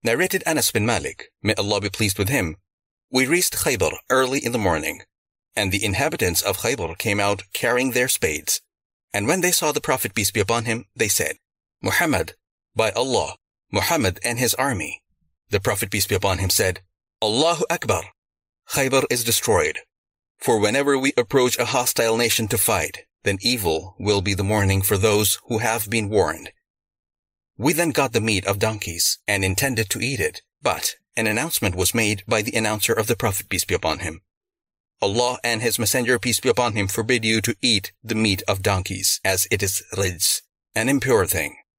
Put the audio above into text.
Narrated Anas bin Malik, may Allah be pleased with him, we reached Khaybar early in the morning, and the inhabitants of Khaybar came out carrying their spades. And when they saw the Prophet, peace be upon him, they said, Muhammad, by Allah, Muhammad and his army. The Prophet, peace be upon him, said, Allahu Akbar, Khaybar is destroyed. For whenever we approach a hostile nation to fight, then evil will be the morning for those who have been warned. We then got the meat of donkeys and intended to eat it, but an announcement was made by the announcer of the Prophet, peace be upon him. Allah and his messenger, peace be upon him, forbid you to eat the meat of donkeys, as it is rijs, an impure thing.